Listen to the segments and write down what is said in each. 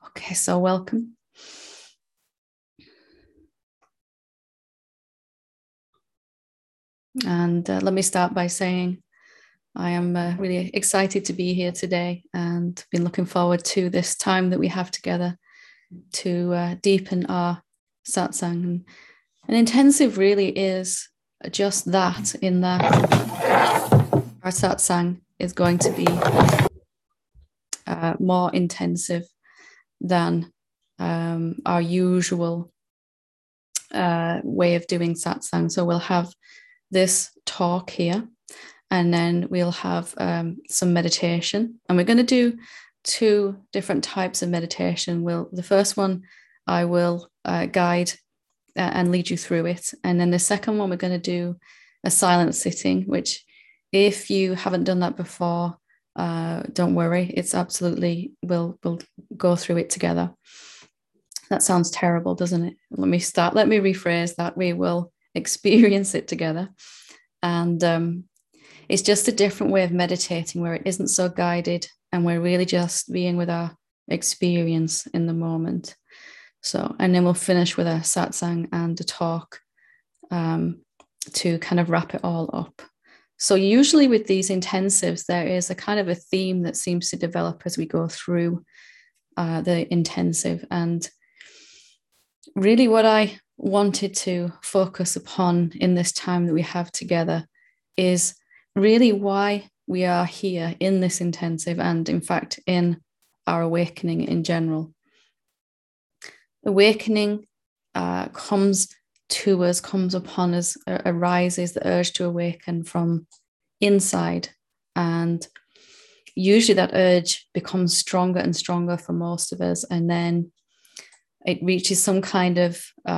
Okay, so welcome. And let me start by saying I am really excited to be here today and been looking forward to this time that we have together to deepen our satsang. And intensive really is just that, in that our satsang is going to be more intensive than our usual way of doing satsang. So we'll have this talk here, and then we'll have some meditation. And we're going to do two different types of meditation. The first one, I will guide and lead you through it. And then the second one, we're going to do a silent sitting, which if you haven't done that before, don't worry. It's absolutely, we'll go through it together. That sounds terrible, doesn't it? Let me rephrase that. We will experience it together. And it's just a different way of meditating where it isn't so guided and we're really just being with our experience in the moment. So, and then we'll finish with a satsang and a talk to kind of wrap it all up. So usually with these intensives, there is a kind of a theme that seems to develop as we go through the intensive. And really what I wanted to focus upon in this time that we have together is really why we are here in this intensive and in fact in our awakening in general. Awakening comes upon us, arises the urge to awaken from inside, and usually that urge becomes stronger and stronger for most of us, and then it reaches some kind of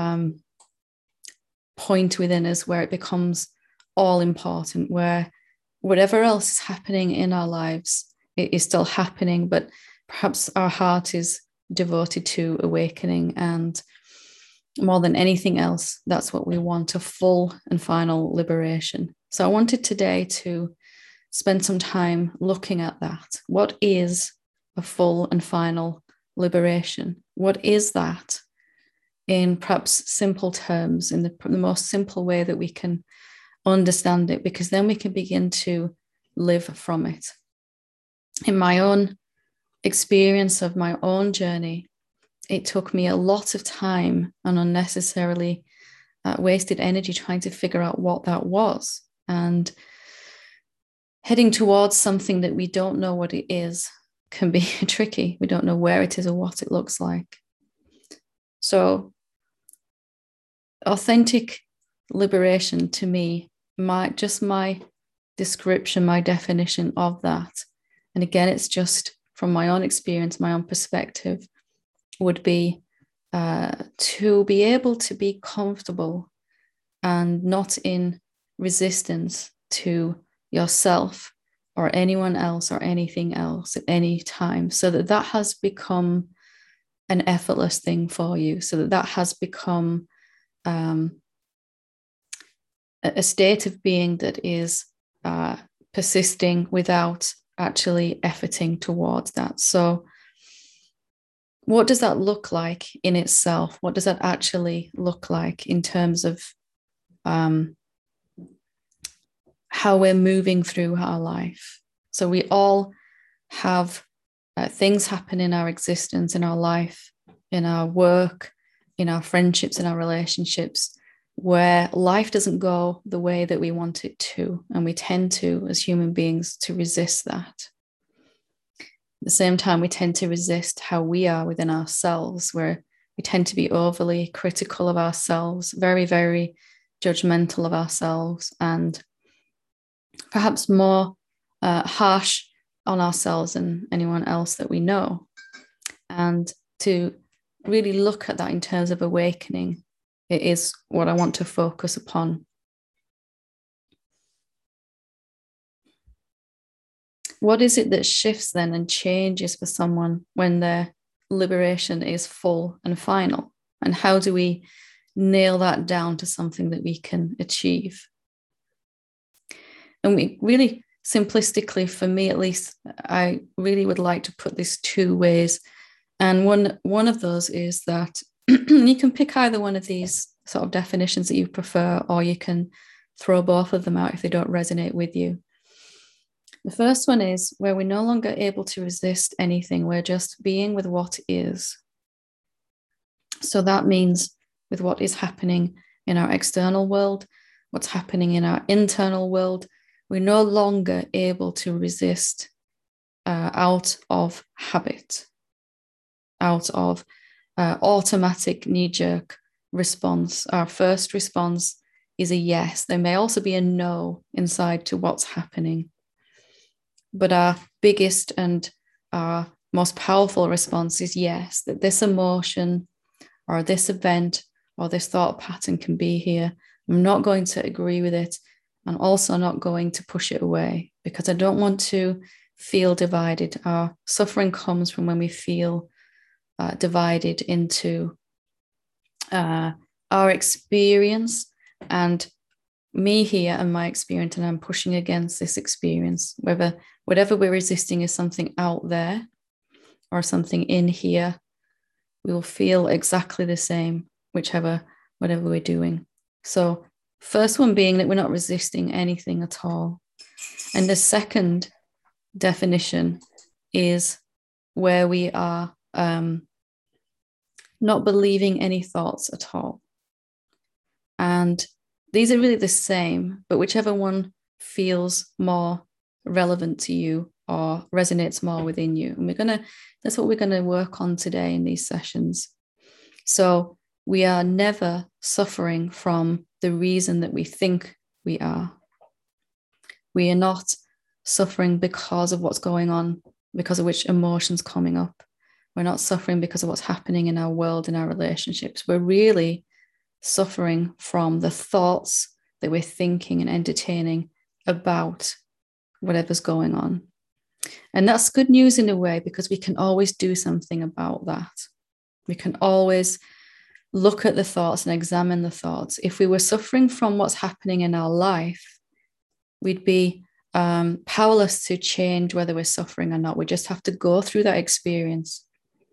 point within us where it becomes all important, where whatever else is happening in our lives, it is still happening, but perhaps our heart is devoted to awakening. And more than anything else, that's what we want, a full and final liberation. So I wanted today to spend some time looking at that. What is a full and final liberation? What is that in perhaps simple terms, in the most simple way that we can understand it, because then we can begin to live from it. In my own experience of my own journey, it took me a lot of time and unnecessarily wasted energy trying to figure out what that was, and heading towards something that we don't know what it is can be tricky. We don't know where it is or what it looks like. So authentic liberation to me, my description, my definition of that, and again, it's just from my own experience, my own perspective, would be to be able to be comfortable and not in resistance to yourself or anyone else or anything else at any time, so that has become an effortless thing for you, so that has become a state of being that is persisting without actually efforting towards that. So what does that look like in itself? What does that actually look like in terms of how we're moving through our life? So we all have things happen in our existence, in our life, in our work, in our friendships, in our relationships, where life doesn't go the way that we want it to. And we tend to, as human beings, to resist that. At the same time, we tend to resist how we are within ourselves, where we tend to be overly critical of ourselves, very, very judgmental of ourselves, and perhaps more harsh on ourselves than anyone else that we know. And to really look at that in terms of awakening, it is what I want to focus upon. What is it that shifts then and changes for someone when their liberation is full and final? And how do we nail that down to something that we can achieve? And we really simplistically, for me at least, I really would like to put this two ways. And one of those is that you can pick either one of these sort of definitions that you prefer, or you can throw both of them out if they don't resonate with you. The first one is where we're no longer able to resist anything. We're just being with what is. So that means with what is happening in our external world, what's happening in our internal world, we're no longer able to resist out of habit, out of automatic knee-jerk response. Our first response is a yes. There may also be a no inside to what's happening. But our biggest and our most powerful response is yes, that this emotion or this event or this thought pattern can be here. I'm not going to agree with it. I'm also not going to push it away because I don't want to feel divided. Our suffering comes from when we feel divided into our experience and me here and my experience, and I'm pushing against this experience. Whatever we're resisting is something out there or something in here, we will feel exactly the same, whatever we're doing. So first one being that we're not resisting anything at all. And the second definition is where we are not believing any thoughts at all. And these are really the same, but whichever one feels more relevant to you or resonates more within you. And that's what we're going to work on today in these sessions. So we are never suffering from the reason that we think we are. We are not suffering because of what's going on, because of which emotions coming up. We're not suffering because of what's happening in our world, in our relationships. We're really suffering from the thoughts that we're thinking and entertaining about whatever's going on. And that's good news in a way, because we can always do something about that. We can always look at the thoughts and examine the thoughts. If we were suffering from what's happening in our life, we'd be powerless to change whether we're suffering or not. We just have to go through that experience.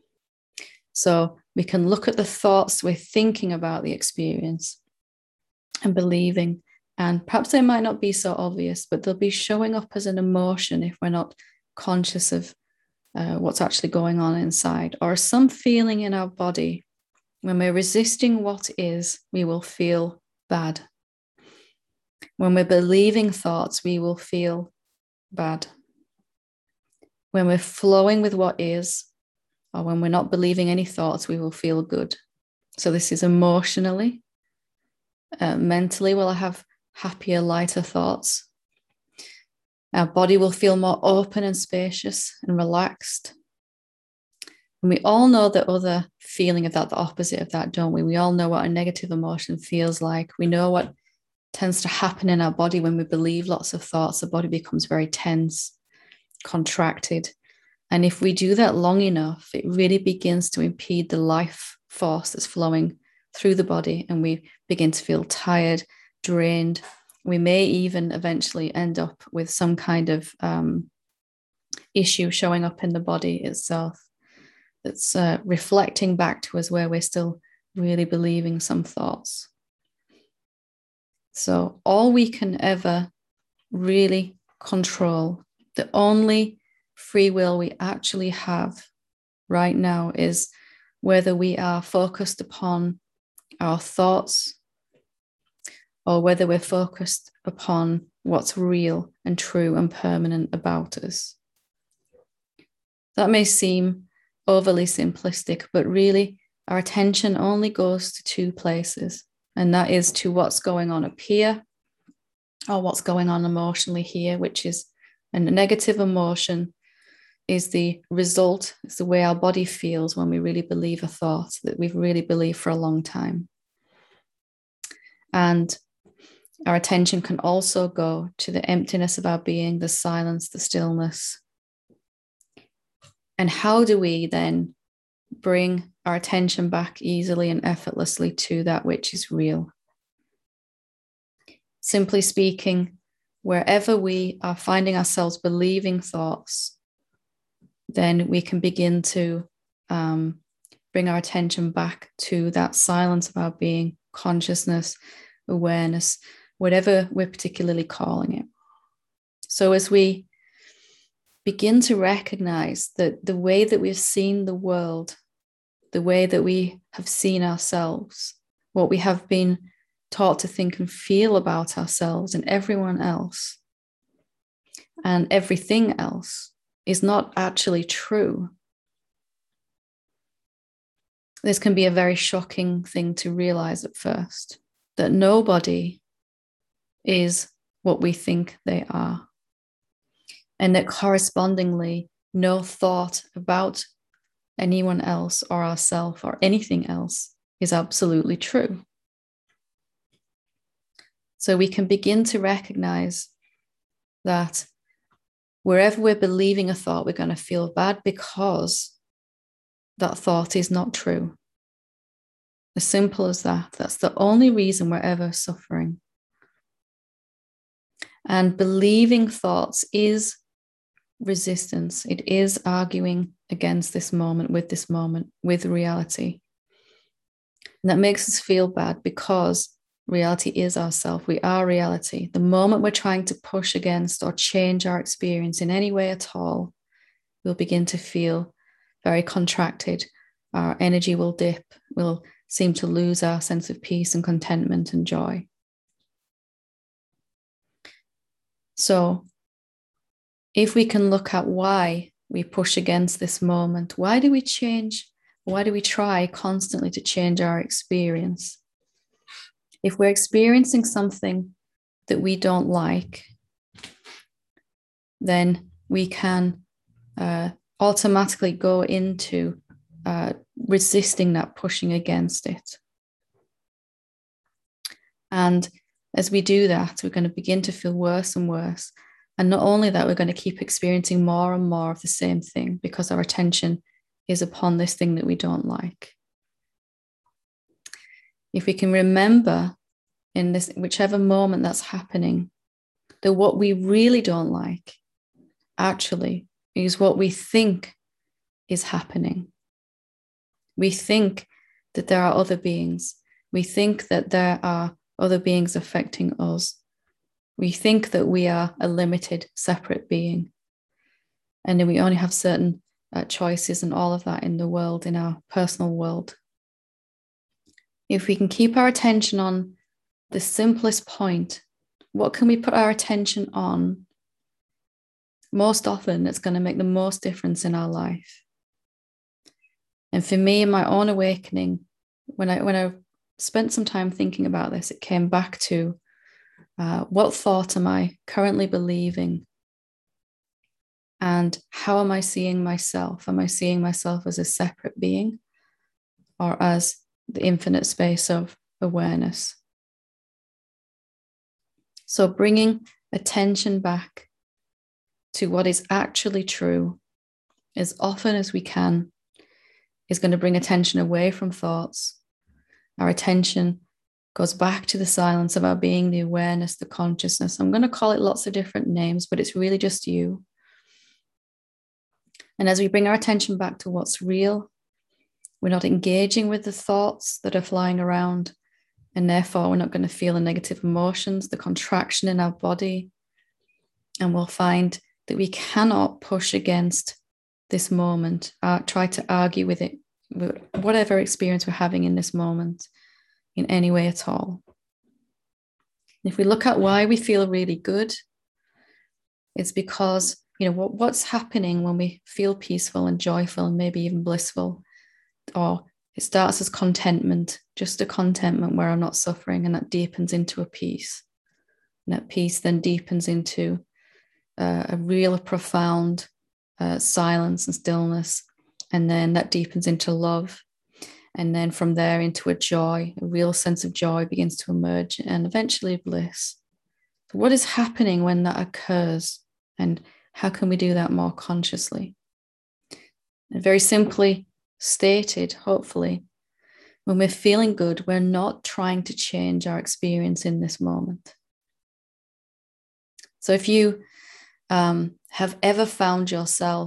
So we can look at the thoughts we're thinking about the experience and believing, and perhaps they might not be so obvious, but they'll be showing up as an emotion if we're not conscious of what's actually going on inside, or some feeling in our body. When we're resisting what is, we will feel bad. When we're believing thoughts, we will feel bad. When we're flowing with what is, or when we're not believing any thoughts, we will feel good. So this is emotionally. Mentally, we'll have happier, lighter thoughts. Our body will feel more open and spacious and relaxed. And we all know the other feeling of that, the opposite of that, don't we? We all know what a negative emotion feels like. We know what tends to happen in our body when we believe lots of thoughts. The body becomes very tense, contracted. And if we do that long enough, it really begins to impede the life force that's flowing through the body, and we begin to feel tired, drained. We may even eventually end up with some kind of issue showing up in the body itself that's reflecting back to us where we're still really believing some thoughts. So all we can ever really control, the only free will we actually have right now, is whether we are focused upon our thoughts or whether we're focused upon what's real and true and permanent about us. That may seem overly simplistic, but really our attention only goes to two places, and that is to what's going on up here or what's going on emotionally here, which is a negative emotion is the result, it's the way our body feels when we really believe a thought that we've really believed for a long time. And our attention can also go to the emptiness of our being, the silence, the stillness. And how do we then bring our attention back easily and effortlessly to that which is real? Simply speaking, wherever we are finding ourselves believing thoughts, then we can begin to bring our attention back to that silence of our being, consciousness, awareness, whatever we're particularly calling it. So as we begin to recognize that the way that we've seen the world, the way that we have seen ourselves, what we have been taught to think and feel about ourselves and everyone else and everything else is not actually true. This can be a very shocking thing to realize at first, that nobody is what we think they are. And that correspondingly, no thought about anyone else or ourselves or anything else is absolutely true. So we can begin to recognize that wherever we're believing a thought, we're going to feel bad because that thought is not true. As simple as that. That's the only reason we're ever suffering. And believing thoughts is resistance. It is arguing against this moment, with reality. And that makes us feel bad because reality is ourself. We are reality. The moment we're trying to push against or change our experience in any way at all, we'll begin to feel very contracted. Our energy will dip. We'll seem to lose our sense of peace and contentment and joy. So if we can look at why we push against this moment, why do we change? Why do we try constantly to change our experience? If we're experiencing something that we don't like, then we can automatically go into resisting that, pushing against it. And as we do that, we're going to begin to feel worse and worse. And not only that, we're going to keep experiencing more and more of the same thing because our attention is upon this thing that we don't like. If we can remember in this, whichever moment that's happening, that what we really don't like actually is what we think is happening. We think that there are other beings. We think that there are other beings affecting us. We think that we are a limited, separate being. And then we only have certain choices and all of that in the world, in our personal world. If we can keep our attention on the simplest point, what can we put our attention on? Most often, it's going to make the most difference in our life. And for me, in my own awakening, when I spent some time thinking about this, it came back to what thought am I currently believing? And how am I seeing myself? Am I seeing myself as a separate being or as the infinite space of awareness? So bringing attention back to what is actually true as often as we can is going to bring attention away from thoughts. Our attention goes back to the silence of our being, the awareness, the consciousness. I'm going to call it lots of different names, but it's really just you. And as we bring our attention back to what's real, we're not engaging with the thoughts that are flying around, and therefore we're not going to feel the negative emotions, the contraction in our body. And we'll find that we cannot push against this moment, try to argue with it, whatever experience we're having in this moment, in any way at all. If we look at why we feel really good, it's because, what's happening when we feel peaceful and joyful and maybe even blissful, or it starts as contentment, just a contentment where I'm not suffering, and that deepens into a peace. And that peace then deepens into a real profound silence and stillness. And then that deepens into love. And then from there into a joy, a real sense of joy begins to emerge, and eventually bliss. So what is happening when that occurs? And how can we do that more consciously? And very simply stated, hopefully, when we're feeling good, we're not trying to change our experience in this moment. So if you have ever found yourself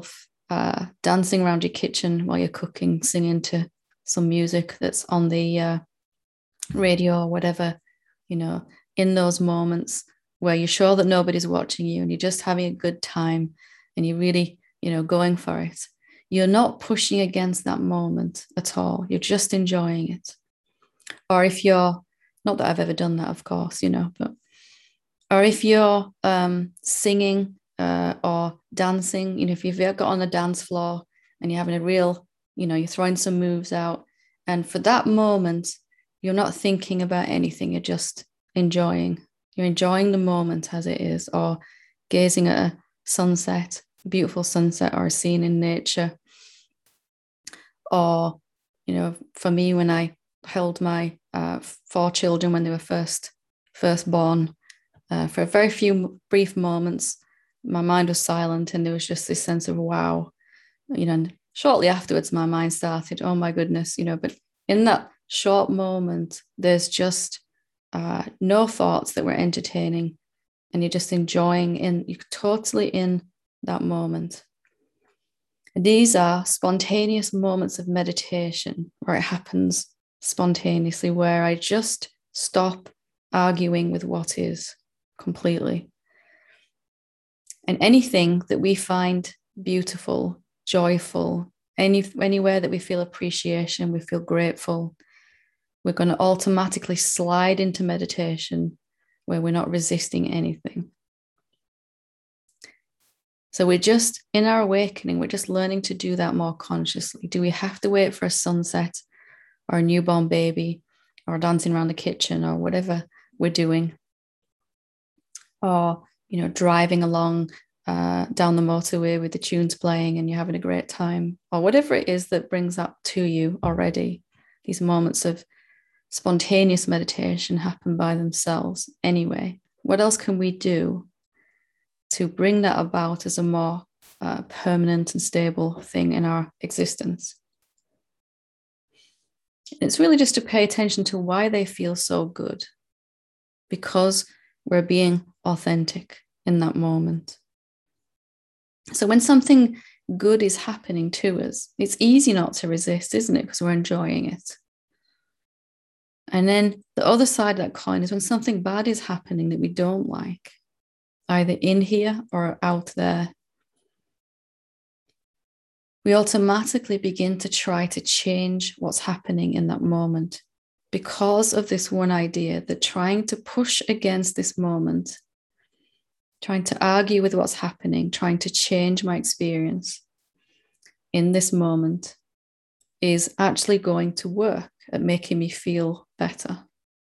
dancing around your kitchen while you're cooking, singing to some music that's on the radio or whatever, in those moments where you're sure that nobody's watching you and you're just having a good time and you're really, going for it. You're not pushing against that moment at all. You're just enjoying it. Or if you're, not that I've ever done that, of course, but, or if you're singing or dancing, if you've got on a dance floor and you're having a real, you're throwing some moves out. And for that moment, you're not thinking about anything. You're just enjoying. You're enjoying the moment as it is, or gazing at a sunset, a beautiful sunset, or a scene in nature. Or, for me, when I held my 4 children when they were first born, for a very few brief moments, my mind was silent and there was just this sense of wow, and shortly afterwards, my mind started, oh my goodness, but in that short moment, there's just no thoughts that we're entertaining, and you're just enjoying you're totally in that moment. These are spontaneous moments of meditation where it happens spontaneously, where I just stop arguing with what is completely. And anything that we find beautiful, joyful, anywhere that we feel appreciation, we feel grateful, we're going to automatically slide into meditation where we're not resisting anything. So we're just, in our awakening, we're just learning to do that more consciously. Do we have to wait for a sunset or a newborn baby or dancing around the kitchen or whatever we're doing? Or, driving along down the motorway with the tunes playing and you're having a great time, or whatever it is that brings that to you already. These moments of spontaneous meditation happen by themselves anyway. What else can we do to bring that about as a more permanent and stable thing in our existence? It's really just to pay attention to why they feel so good, because we're being authentic in that moment. So when something good is happening to us, it's easy not to resist, isn't it? Because we're enjoying it. And then the other side of that coin is when something bad is happening that we don't like, either in here or out there, we automatically begin to try to change what's happening in that moment because of this one idea that trying to push against this moment, trying to argue with what's happening, trying to change my experience in this moment is actually going to work at making me feel better.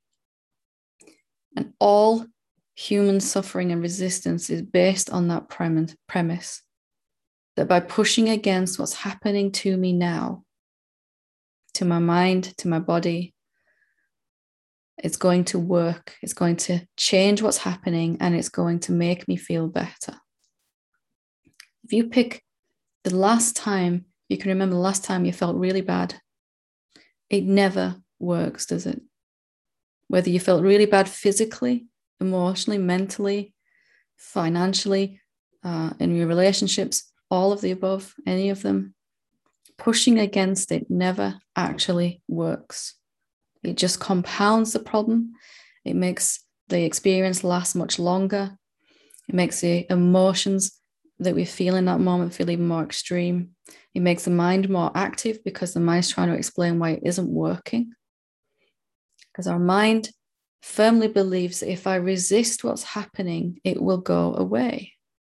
And all human suffering and resistance is based on that premise that by pushing against what's happening to me now, to my mind, to my body, it's going to work. It's going to change what's happening and it's going to make me feel better. If you pick the last time, you can remember the last time you felt really bad, it never works, does it? Whether you felt really bad physically, emotionally, mentally, financially, in your relationships, all of the above, any of them, pushing against it never actually works. It just compounds the problem. It makes the experience last much longer. It makes the emotions that we feel in that moment feel even more extreme. It makes the mind more active because the mind's trying to explain why it isn't working. Because our mind firmly believes that if I resist what's happening, it will go away.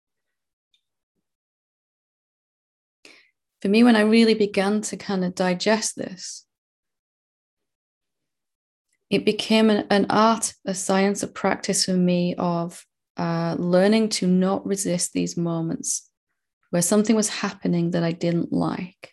For me, when I really began to kind of digest this, it became an art, a science, a practice for me of learning to not resist these moments where something was happening that I didn't like.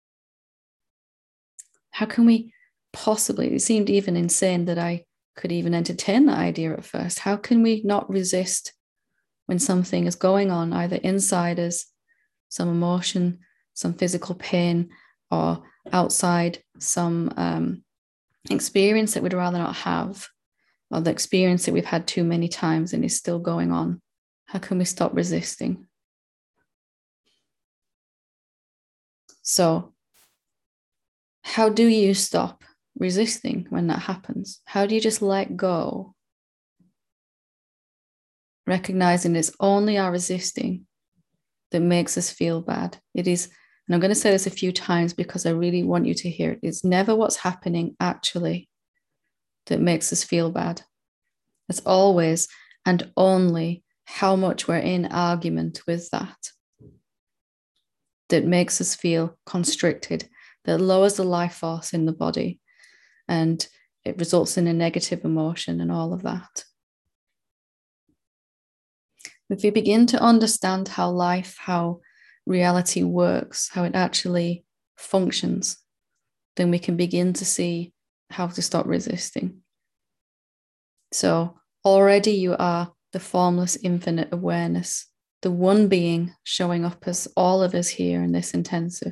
How can we possibly, it seemed even insane that I could even entertain that idea at first. How can we not resist when something is going on, either inside us, some emotion, some physical pain, or outside some experience that we'd rather not have, or the experience that we've had too many times and is still going on? How can we stop resisting? So how do you stop resisting when that happens? How do you just let go? Recognizing it's only our resisting that makes us feel bad. It is, and I'm going to say this a few times because I really want you to hear it. It's never what's happening actually that makes us feel bad. It's always and only how much we're in argument with that makes us feel constricted, that lowers the life force in the body, and it results in a negative emotion and all of that. If we begin to understand how life, how reality works, how it actually functions, then we can begin to see how to stop resisting. So already you are the formless infinite awareness, the one being showing up as all of us here in this intensive.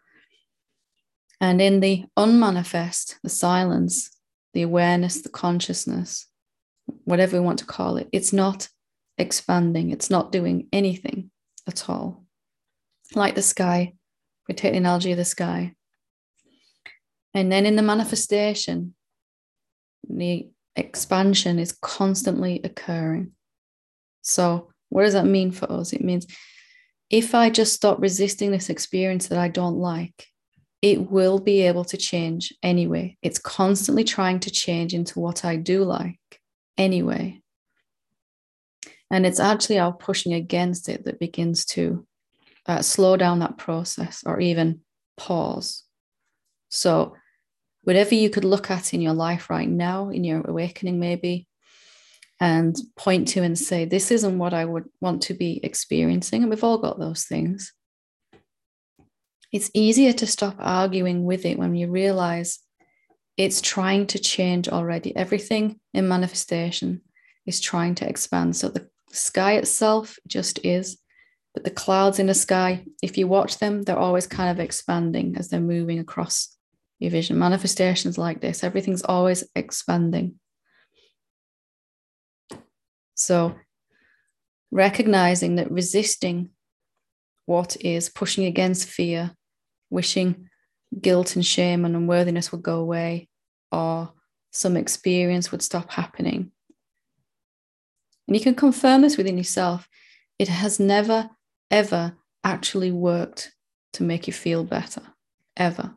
And in the unmanifest, the silence, the awareness, the consciousness, whatever we want to call it, it's not expanding, it's not doing anything at all. Like the sky, we take the analogy of the sky. And then in the manifestation, the expansion is constantly occurring. So what does that mean for us? It means if I just stop resisting this experience that I don't like, it will be able to change anyway. It's constantly trying to change into what I do like anyway. And it's actually our pushing against it that begins to slow down that process or even pause. So whatever you could look at in your life right now, in your awakening maybe, and point to and say, this isn't what I would want to be experiencing. And we've all got those things. It's easier to stop arguing with it when you realize it's trying to change already. Everything in manifestation is trying to expand. So the sky itself just is, but the clouds in the sky, if you watch them, they're always kind of expanding as they're moving across your vision. Manifestations like this, everything's always expanding. So recognizing that resisting what is, pushing against fear, wishing guilt and shame and unworthiness would go away, or some experience would stop happening. And you can confirm this within yourself. It has never, ever actually worked to make you feel better, ever.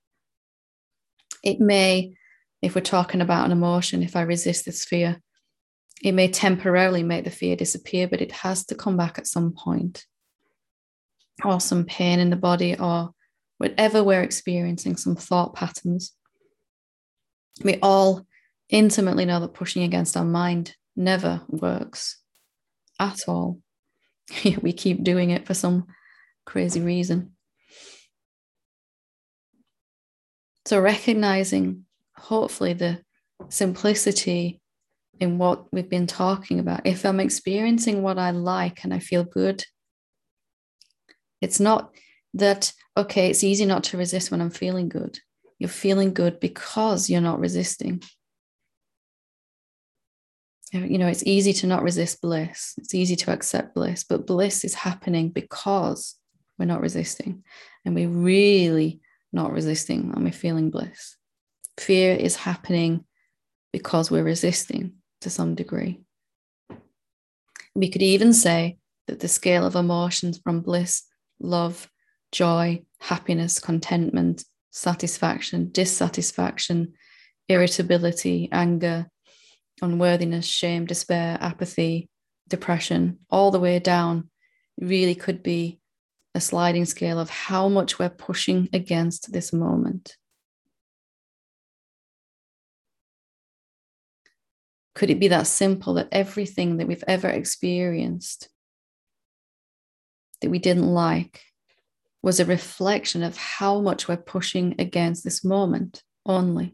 It may, if we're talking about an emotion, if I resist this fear, it may temporarily make the fear disappear, but it has to come back at some point, or some pain in the body, or whatever we're experiencing, some thought patterns. We all intimately know that pushing against our mind never works at all. We keep doing it for some crazy reason. So recognizing, hopefully, the simplicity in what we've been talking about. If I'm experiencing what I like and I feel good, it's not that, okay, it's easy not to resist when I'm feeling good. You're feeling good because you're not resisting. You know, it's easy to not resist bliss. It's easy to accept bliss, but bliss is happening because we're not resisting. And we're really not resisting when we're feeling bliss. Fear is happening because we're resisting to some degree. We could even say that the scale of emotions from bliss, love, joy, happiness, contentment, satisfaction, dissatisfaction, irritability, anger, unworthiness, shame, despair, apathy, depression, all the way down, really could be a sliding scale of how much we're pushing against this moment. Could it be that simple that everything that we've ever experienced that we didn't like was a reflection of how much we're pushing against this moment only?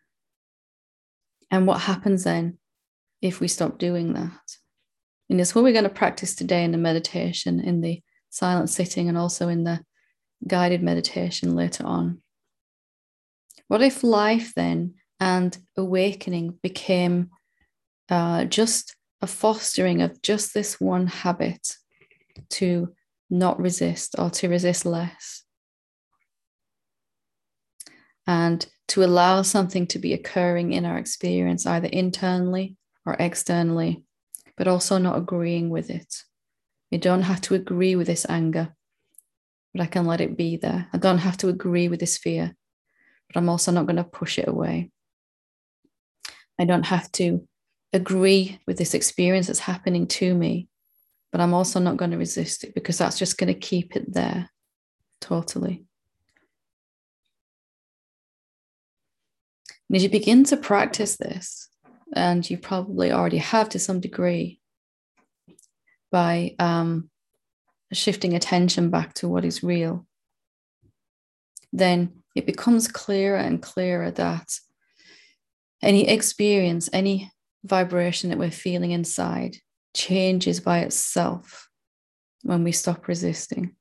And what happens then if we stop doing that? And it's what we're going to practice today in the meditation, in the silent sitting, and also in the guided meditation later on. What if life then and awakening became just a fostering of just this one habit to not resist, or to resist less? and to allow something to be occurring in our experience, either internally or externally, but also not agreeing with it. You don't have to agree with this anger, but I can let it be there. I don't have to agree with this fear, but I'm also not going to push it away. I don't have to agree with this experience that's happening to me, but I'm also not going to resist it, because that's just going to keep it there totally. And as you begin to practice this, and you probably already have to some degree, by shifting attention back to what is real, then it becomes clearer and clearer that any experience, any vibration that we're feeling inside changes by itself when we stop resisting.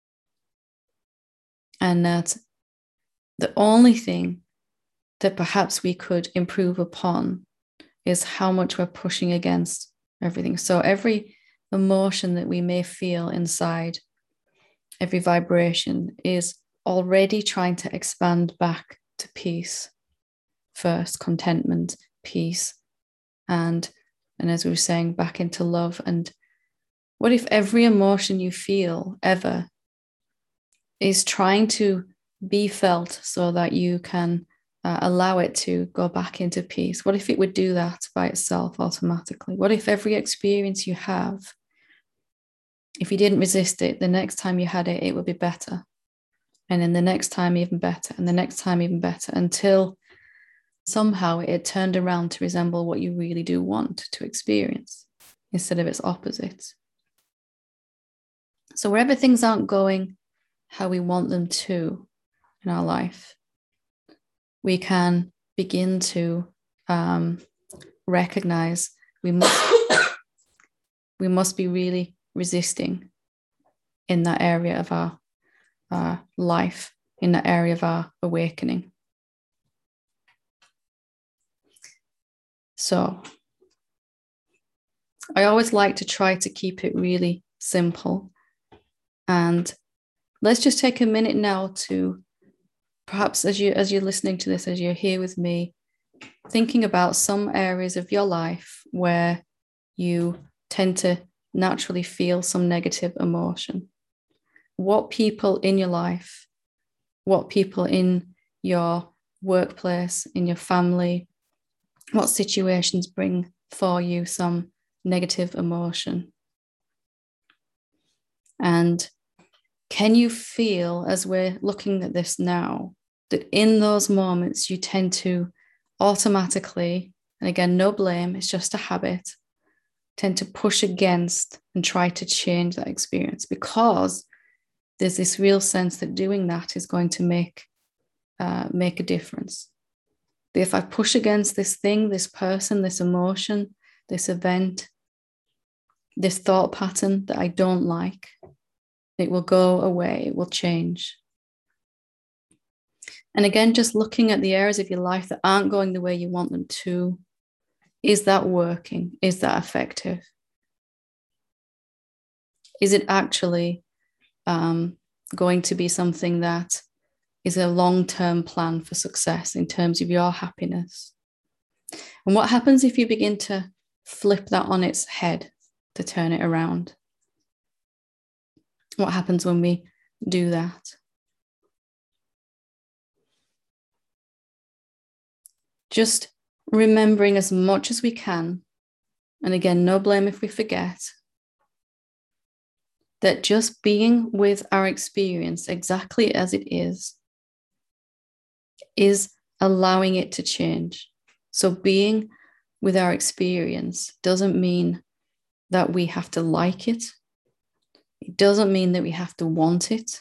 And that the only thing that perhaps we could improve upon is how much we're pushing against everything. So every emotion that we may feel inside, every vibration is already trying to expand back to peace first, contentment, peace, and as we were saying, back into love. And what if every emotion you feel ever is trying to be felt so that you can allow it to go back into peace? What if it would do that by itself automatically? What if every experience you have, if you didn't resist it, the next time you had it, it would be better. And then the next time, even better. And the next time, even better, until somehow it turned around to resemble what you really do want to experience instead of its opposite. So wherever things aren't going how we want them to in our life, we can begin to recognize we must be really resisting in that area of our life, in that area of our awakening. So I always like to try to keep it really simple. And let's just take a minute now to, perhaps as you're listening to this, as you're here with me, thinking about some areas of your life where you tend to naturally feel some negative emotion. What people in your life, what people in your workplace, in your family, what situations bring for you some negative emotion? And can you feel, as we're looking at this now, that in those moments you tend to automatically, and again, no blame, it's just a habit, tend to push against and try to change that experience, because there's this real sense that doing that is going to make a difference. That if I push against this thing, this person, this emotion, this event, this thought pattern that I don't like, it will go away, it will change. And again, just looking at the areas of your life that aren't going the way you want them to, is that working? Is that effective? Is it actually going to be something that is a long-term plan for success in terms of your happiness? And what happens if you begin to flip that on its head, to turn it around? What happens when we do that? Just remembering as much as we can, and again, no blame if we forget, that just being with our experience exactly as it is allowing it to change. So being with our experience doesn't mean that we have to like it. It doesn't mean that we have to want it.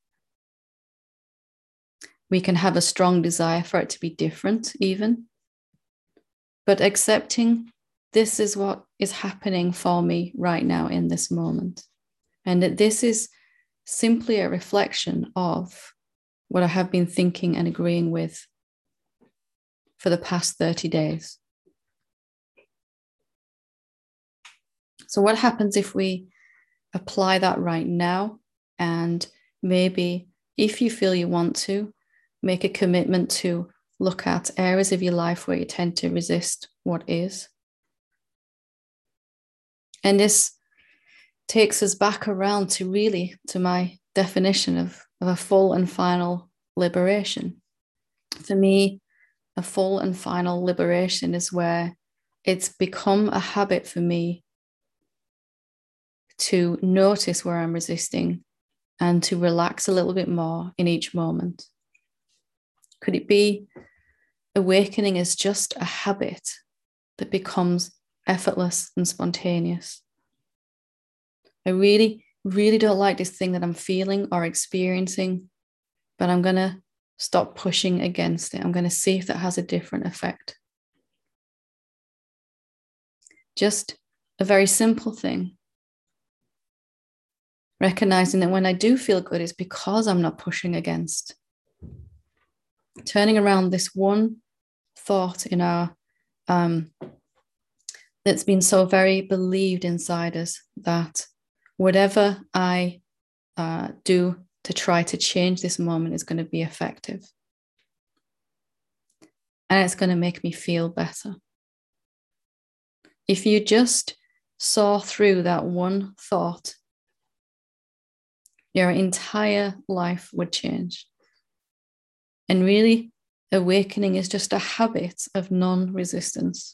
We can have a strong desire for it to be different even. But accepting this is what is happening for me right now in this moment. And that this is simply a reflection of what I have been thinking and agreeing with for the past 30 days. So what happens if we apply that right now? And maybe if you feel you want to, make a commitment to look at areas of your life where you tend to resist what is. And this takes us back around to my definition of a full and final liberation. For me, a full and final liberation is where it's become a habit for me to notice where I'm resisting and to relax a little bit more in each moment. Could it be awakening is just a habit that becomes effortless and spontaneous? I really, really don't like this thing that I'm feeling or experiencing, but I'm going to stop pushing against it. I'm going to see if that has a different effect. Just a very simple thing. Recognizing that when I do feel good, it's because I'm not pushing against. Turning around this one thought in our that's been so very believed inside us, that whatever I do to try to change this moment is going to be effective. And it's going to make me feel better. If you just saw through that one thought, your entire life would change. And really, awakening is just a habit of non-resistance.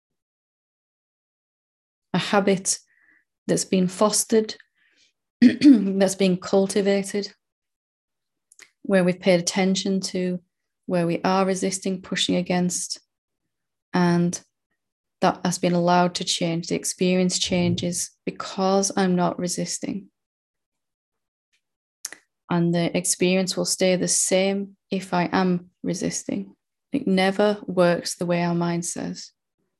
A habit that's been fostered, that's been cultivated, where we've paid attention to where we are resisting, pushing against, and that has been allowed to change. The experience changes because I'm not resisting. And the experience will stay the same if I am resisting. It never works the way our mind says.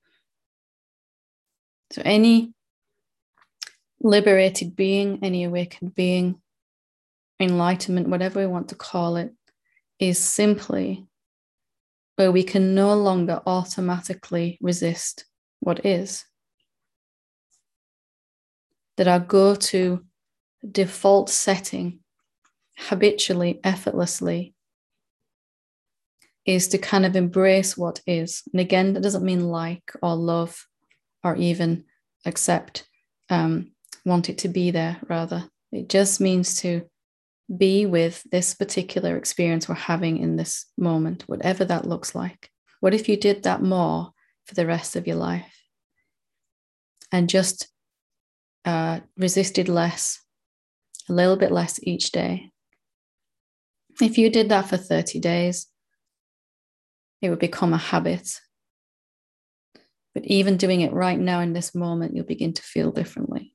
So any liberated being, any awakened being, enlightenment, whatever we want to call it, is simply where we can no longer automatically resist what is. That our go-to default setting, habitually, effortlessly, is to kind of embrace what is. And again, that doesn't mean like or love or even accept, want it to be there, rather. It just means to be with this particular experience we're having in this moment, whatever that looks like. What if you did that more for the rest of your life and just resisted less, a little bit less each day? If you did that for 30 days, it would become a habit. But even doing it right now in this moment, you'll begin to feel differently.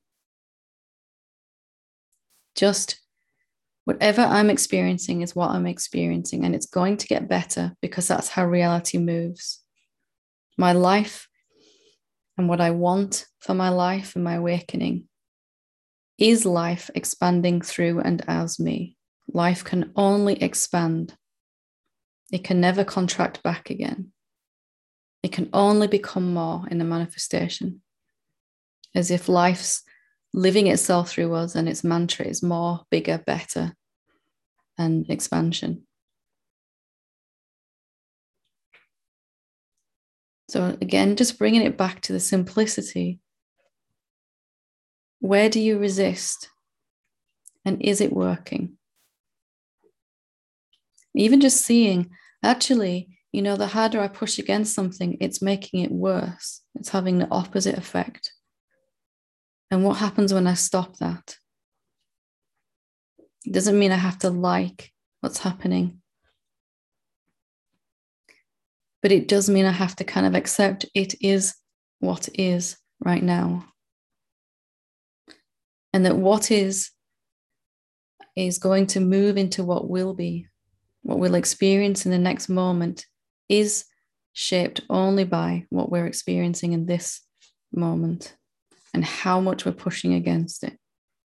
Just whatever I'm experiencing is what I'm experiencing, and it's going to get better because that's how reality moves. My life and what I want for my life and my awakening is life expanding through and as me. Life can only expand. It can never contract back again. It can only become more in the manifestation, as if life's living itself through us and its mantra is more, bigger, better, and expansion. So again, just bringing it back to the simplicity. Where do you resist? And is it working? Even just seeing, actually, the harder I push against something, it's making it worse. It's having the opposite effect. And what happens when I stop that? It doesn't mean I have to like what's happening. But it does mean I have to kind of accept it is what is right now. And that what is going to move into what will be, what we'll experience in the next moment is shaped only by what we're experiencing in this moment and how much we're pushing against it.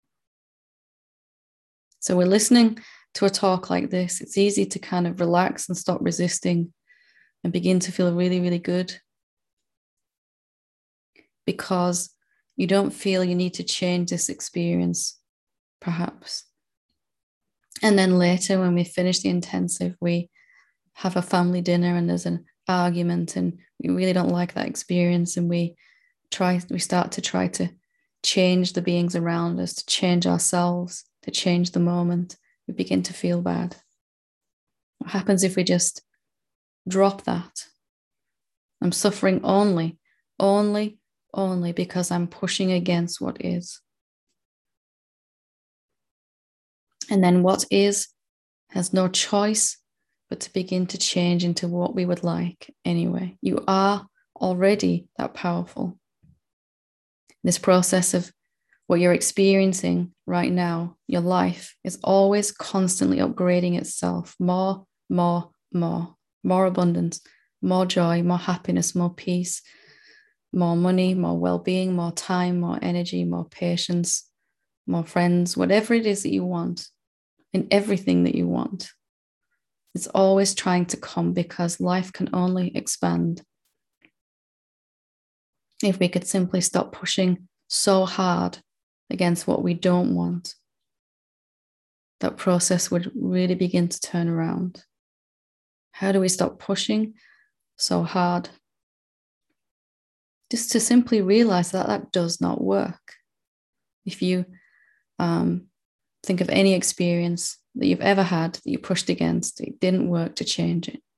So we're listening to a talk like this. It's easy to kind of relax and stop resisting and begin to feel really, really good, because you don't feel you need to change this experience, perhaps. And then later, when we finish the intensive, we have a family dinner and there's an argument and we really don't like that experience, and we start to try to change the beings around us, to change ourselves, to change the moment, we begin to feel bad. What happens if we just drop that? I'm suffering only because I'm pushing against what is. And then what is has no choice but to begin to change into what we would like anyway. You are already that powerful. This process of what you're experiencing right now, your life is always constantly upgrading itself. More abundance, more joy, more happiness, more peace, more money, more well-being, more time, more energy, more patience, more friends, whatever it is that you want, in everything that you want. It's always trying to come, because life can only expand if we could simply stop pushing so hard against what we don't want. That process would really begin to turn around. How do we stop pushing so hard? Just to simply realize that that does not work. If you think of any experience that you've ever had that you pushed against, it didn't work to change it.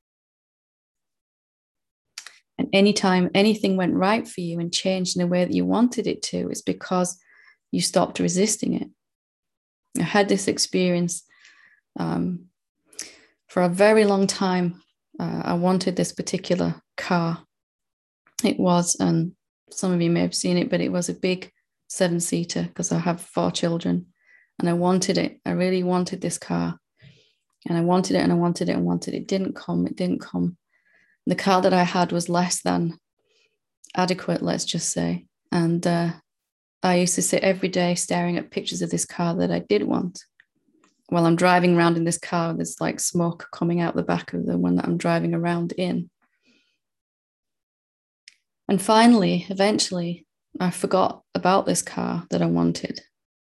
And anytime anything went right for you and changed in the way that you wanted it to, it's because you stopped resisting it. I had this experience for a very long time. I wanted this particular car. It was, and some of you may have seen it, but it was a big 7-seater because I have 4 children. And I wanted it. I really wanted this car. And I wanted it and I wanted it and wanted it. It didn't come. It didn't come. The car that I had was less than adequate, let's just say. And I used to sit every day staring at pictures of this car that I did want. While I'm driving around in this car, there's like smoke coming out the back of the one that I'm driving around in. And finally, eventually, I forgot about this car that I wanted.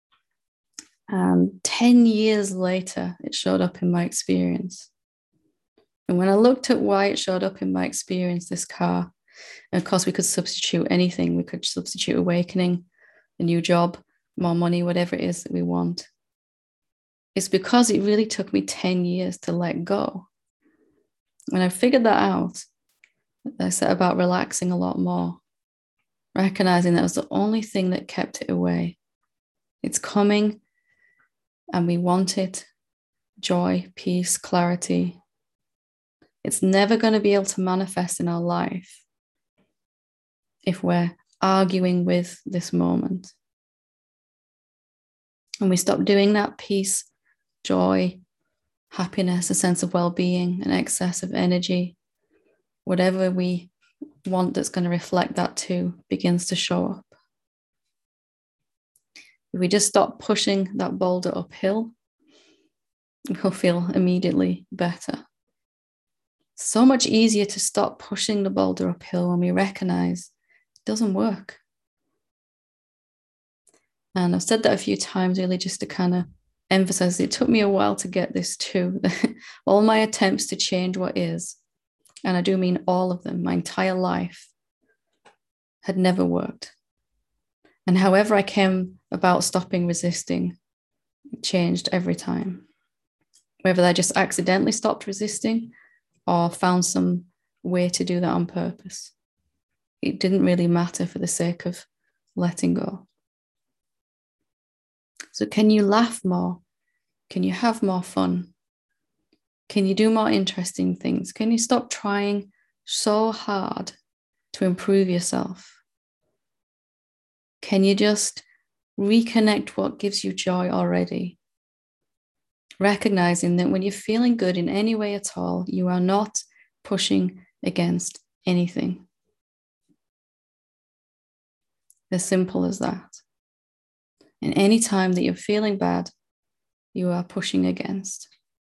And 10 years later, it showed up in my experience. And when I looked at why it showed up in my experience, this car, and of course, we could substitute anything. We could substitute awakening, a new job, more money, whatever it is that we want. It's because it really took me 10 years to let go. When I figured that out, I set about relaxing a lot more, recognizing that was the only thing that kept it away. It's coming and we want it. Joy, peace, clarity. It's never going to be able to manifest in our life if we're arguing with this moment. And we stop doing that, peace, joy, happiness, a sense of well-being, an excess of energy, whatever we want that's going to reflect that too begins to show up. If we just stop pushing that boulder uphill, we'll feel immediately better. So much easier to stop pushing the boulder uphill when we recognize it doesn't work. And I've said that a few times, really, just to kind of emphasize it took me a while to get this too. All my attempts to change what is, and I do mean all of them, my entire life, had never worked. And however I came about stopping resisting, it changed every time. Whether I just accidentally stopped resisting or found some way to do that on purpose, it didn't really matter for the sake of letting go. So can you laugh more? Can you have more fun? Can you do more interesting things? Can you stop trying so hard to improve yourself? Can you just reconnect what gives you joy already? Recognizing that when you're feeling good in any way at all, you are not pushing against anything. As simple as that. And any time that you're feeling bad, you are pushing against.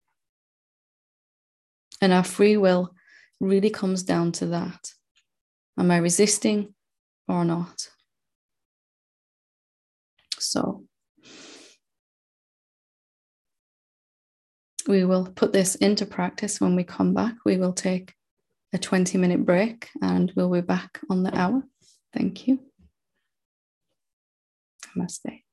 And our free will really comes down to that. Am I resisting or not? So we will put this into practice when we come back. We will take a 20-minute break and we'll be back on the hour. Thank you. Namaste.